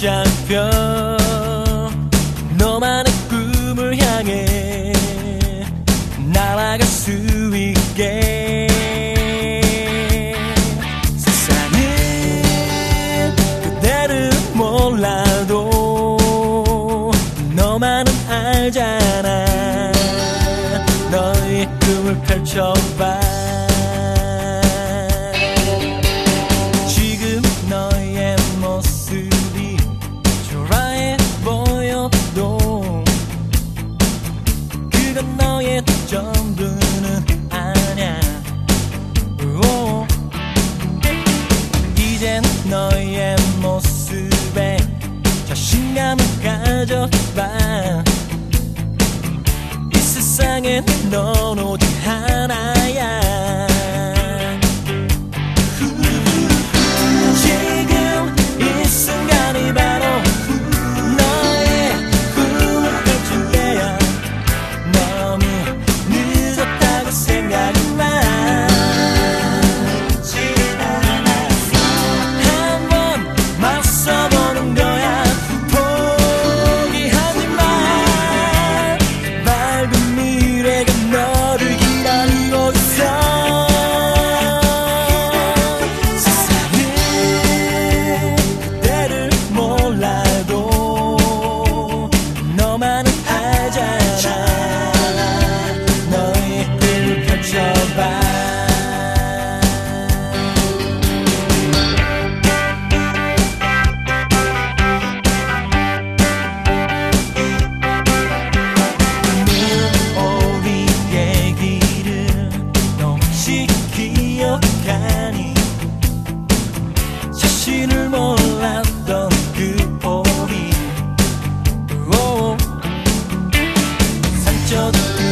잡혀 너만의 꿈을 향해 날아갈 수 있게. 세상은 그대를 몰라도 너만은 알잖아. 너의 꿈을 펼쳐봐. 지금 너의 모습이 초라해 보여도 그건 너의 전부는 아냐. 오. 이젠 너의 모습에 자신감을 가져봐. 이 세상엔 넌 오직 하나야. 지금 이 순간이 바로 너의 꿈을 펼칠 때야. 너무 늦었다고 생각은 마. 한번 맞서보는 거야. 포기하지 마. 밝은 미래가 너를 기다리고 있어. 세상은 그대를 몰라도 너만은 알잖아. 너의 꿈을 펼쳐봐. 우리의 길을 너 혹시 기억하니? 자신을 몰랐던 그 우리. 오. 상처도